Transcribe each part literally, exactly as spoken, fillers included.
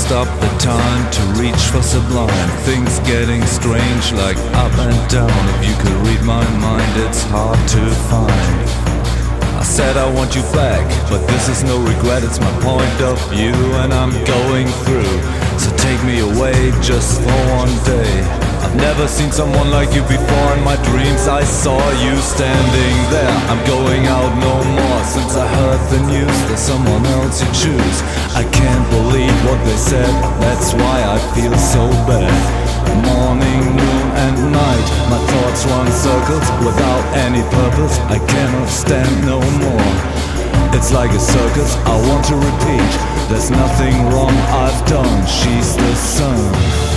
stop the time to reach for sublime. Things getting strange like up and down. If you could read my mind, it's hard to find. I said I want you back, but this is no regret. It's my point of view and I'm going through. So take me away just for one day. I've never seen someone like you before. In my dreams I saw you standing there. I'm going out no more since I heard the news. There's someone else you choose. I can't believe what they said. That's why I feel so bad. Morning, noon and night, my thoughts run circles without any purpose. I cannot stand no more. It's like a circus, I want to repeat. There's nothing wrong I've done. She's the sun.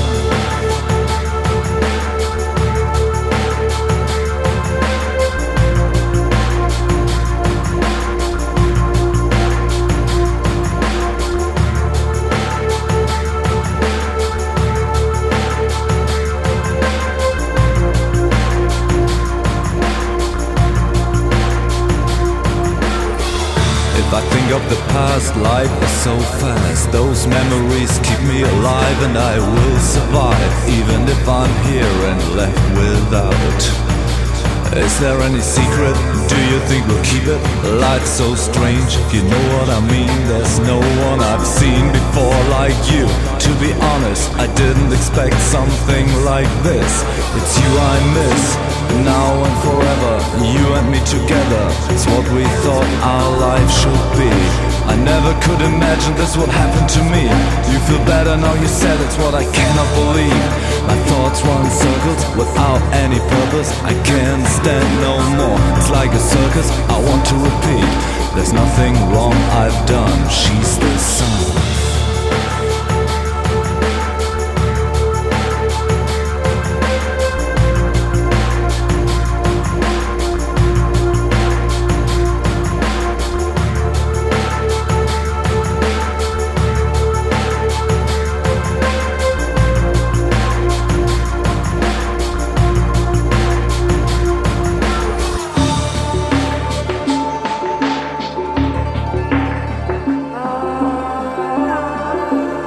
If I think of the past, life is so fast. Those memories keep me alive and I will survive, even if I'm here and left without. Is there any secret? Do you think we'll keep it? Life's so strange, if you know what I mean. There's no one I've seen before like you. To be honest, I didn't expect something like this. It's you I miss, now and forever. You and me together, it's what we thought our life should be. I never could imagine this would happen to me. You feel better now, you said it's what I cannot believe. My thoughts run circles without any purpose. I can't stand no more. It's like a circus, I want to repeat. There's nothing wrong I've done. She's the sun.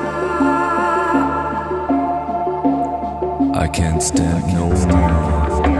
I can't stand no more.